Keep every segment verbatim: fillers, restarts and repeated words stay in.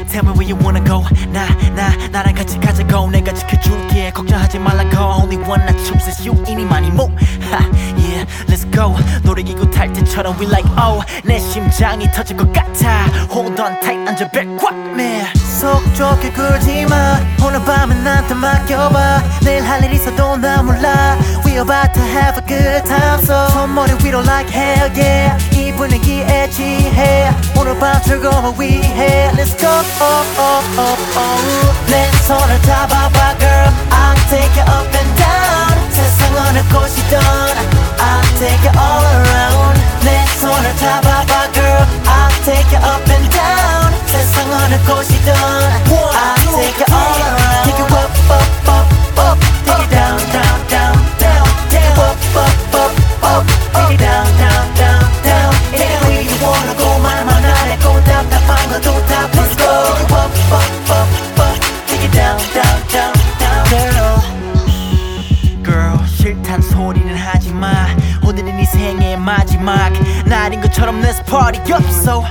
Tell me where you wanna go. 나, 나, 나랑 같이 가자고. 내가 지켜줄게. 걱정하지 말라고. Only one I choose is you. 이니만이 뭐. Ha, yeah, let's go. 놀이기구 탈 때처럼 we like oh. 내 심장이 터질 것 같아. Hold on tight, 앉아 백꽉 man. 속 좁게 굴지마. 오늘 밤은 나한테 맡겨봐. 내일 할 일 있어도 나 몰라. We about to have a good time. So 손머리 위로 like hell yeah. 이 분위기에 취해. 오늘 밤 즐거워 위해. Let's go oh, oh, oh, oh. 내 손을 잡아봐 girl. I'll take you up and down. 세상 어느 곳이든 I'll take you all around. 내 손을 잡아봐 girl. I'll take you up and down. 세상 어느 곳이든 I'll take you all around. Take you up, up, up, up. Take you down, down, down, down. Take you up, up, up, up. Take you down, down, down, down. Take where you wanna go. 말만 안 해고 답답한 것도 다 Let's go. Take you up, up, up, up. Take you down, down, down, down. Girl, girl, 싫단 소리는 하지마. 오늘은 네 생의 마지막 날인 것처럼 let's party up so.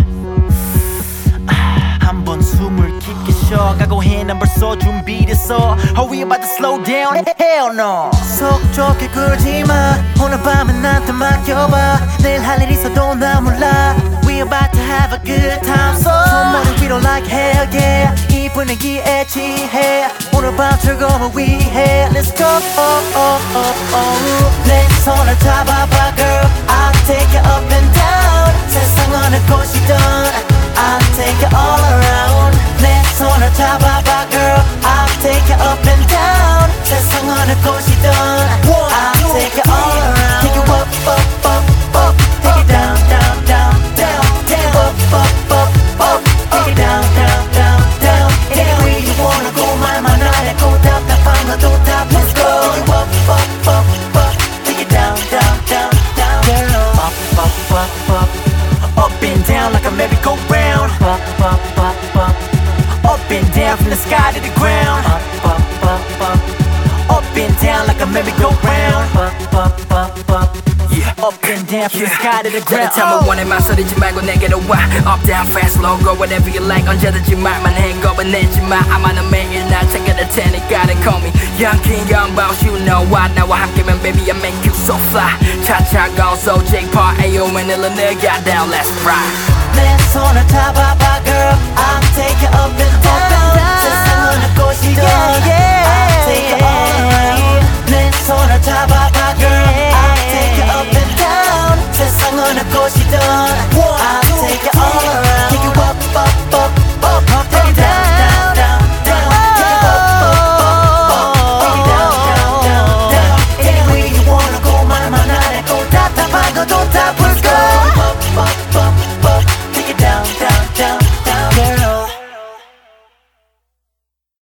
한번 숨을 깊게 쉬어. 각오해 난 벌써 준비됐어. Are we about to slow down? Hell no. 속 좁게 굴지마. 오늘 밤은 나한테 맡겨봐. 내일 할 일 있어도 나 몰라. We about to have a good time. So 손머리 위로 like hell yeah. 이 분위기에 취해. 오늘 밤 즐거워 위해. Let's go oh, oh, oh, oh. 내 손을 잡아봐 girl. I'll take you up and down. 세상 어느 곳이든 I'll take you all around. 내 손을 잡아봐 girl. I'll take you up and down. 세상 어느 곳이든 I'll take you all around. Take you up, up, up, up. Take you down, down, down, down. Take you up, up, up, up. Take you down, down, down, down. Take where you wanna go. 말만 안 해고 답답한 것도 다 Let's go. Take you up, up, up, up. Take you down, down, down, down. Girl, up, up, up, up. Up and down like a merry-go-round. Up, up, up, up. Up and down from the sky to the ground. Up, up, up, up. Up and down like a merry-go-round. Up, up, up, up. Yeah. Up and down from the sky to the ground. anytime I want it 망설이지 말고 내게로 와. Up, down, fast, slow, go whatever you like. 언제든지 말만 해 겁을 내지 마. 아마는 매일 날 챙겨줄 테니까 they call me Young King, Young Boss. You know why. 나와 함께면 baby I make you so fly. 차차가 so Jake Paul Ayo Manila nigga down let's ride. 내 손을 잡아봐 girl. I'll take you up and down. 세상 어느 곳이든 I'll take you all around. 내 손을 잡아봐 girl. I'll take you up and down. 세상 어느 곳이든 I'll